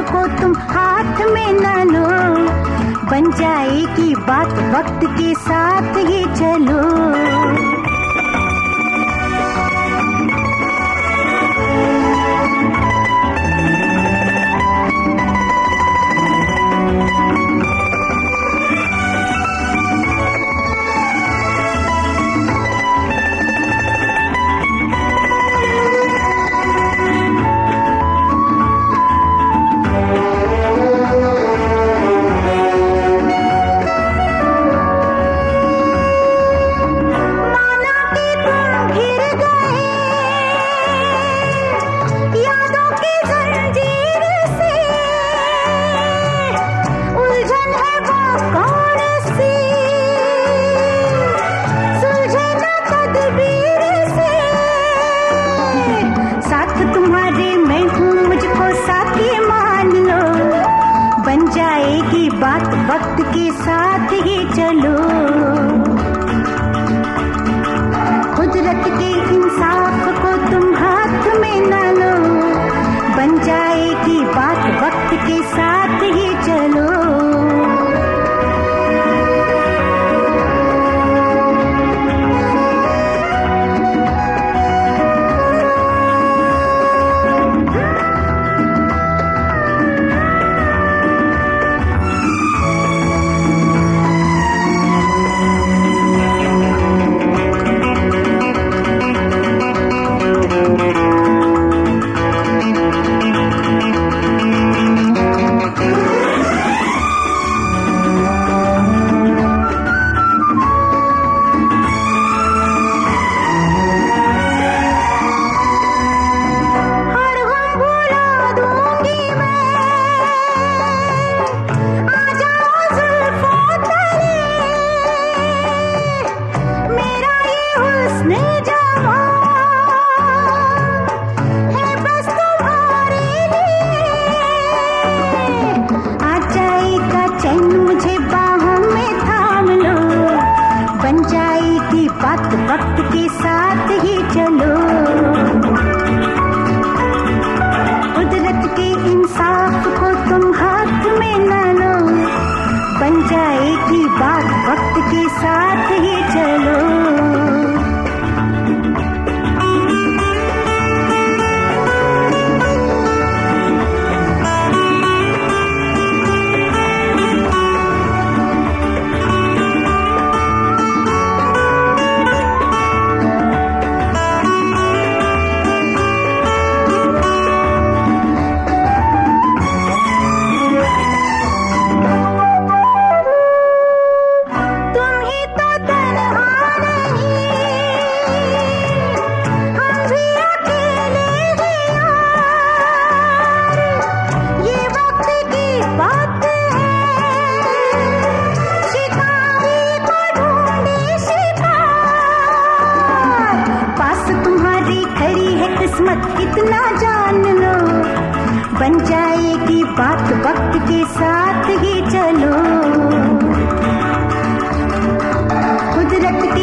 को तुम हाथ में न लो, बन जाएगी बात वक्त के साथ ही चलो। बात वक्त के साथ ही चलो। कुदरत के इंसाफ को तुम हाथ में न लो, बन जाएगी बात वक्त के साथ ही चलो। बात वक्त के साथ ही चलो। कुदरत के इंसाफ को तुम हाथ में न लो, बन जाएगी बात वक्त के साथ ही चलो। इतना जान लो, बन जाएगी बात वक्त के साथ ही चलो। कुदरत के